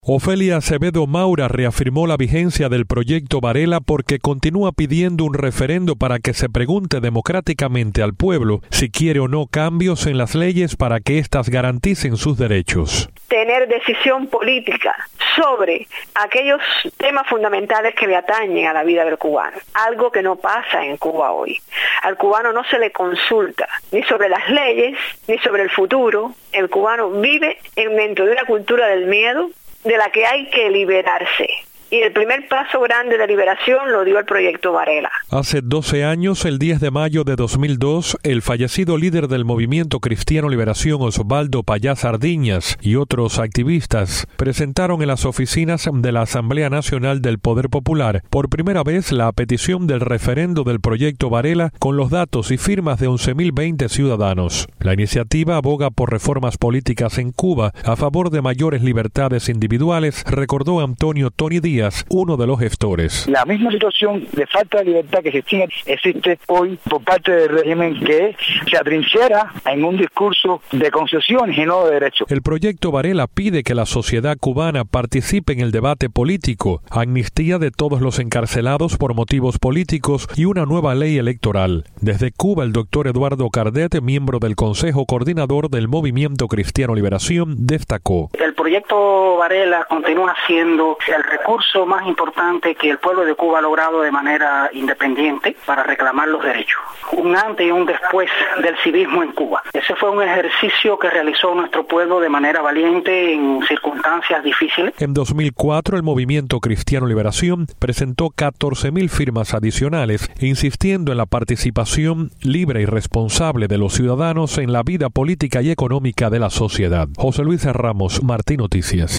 Ofelia Acevedo Maura reafirmó la vigencia del proyecto Varela porque continúa pidiendo un referendo para que se pregunte democráticamente al pueblo si quiere o no cambios en las leyes para que éstas garanticen sus derechos. Tener decisión política sobre aquellos temas fundamentales que le atañen a la vida del cubano, algo que no pasa en Cuba hoy. Al cubano no se le consulta ni sobre las leyes, ni sobre el futuro. El cubano vive dentro de una cultura del miedo, de la que hay que liberarse. Y el primer paso grande de liberación lo dio el proyecto Varela. Hace 12 años, el 10 de mayo de 2002, el fallecido líder del Movimiento Cristiano Liberación, Osvaldo Payá Sardiñas, y otros activistas presentaron en las oficinas de la Asamblea Nacional del Poder Popular por primera vez la petición del referendo del proyecto Varela con los datos y firmas de 11.020 ciudadanos. La iniciativa aboga por reformas políticas en Cuba a favor de mayores libertades individuales, recordó Antonio Tony Díaz, uno de los gestores. La misma situación de falta de libertad que existe hoy por parte del régimen, que se atrinchera en un discurso de concesiones y no de derechos. El proyecto Varela pide que la sociedad cubana participe en el debate político, amnistía de todos los encarcelados por motivos políticos y una nueva ley electoral. Desde Cuba, el doctor Eduardo Cardet, miembro del Consejo Coordinador del Movimiento Cristiano Liberación, destacó. El proyecto Varela continúa siendo el recurso más importante que el pueblo de Cuba ha logrado de manera independiente para reclamar los derechos. Un antes y un después del civismo en Cuba. Ese fue un ejercicio que realizó nuestro pueblo de manera valiente en circunstancias difíciles. En 2004, el Movimiento Cristiano Liberación presentó 14.000 firmas adicionales, insistiendo en la participación libre y responsable de los ciudadanos en la vida política y económica de la sociedad. José Luis Ramos, Martín Noticias.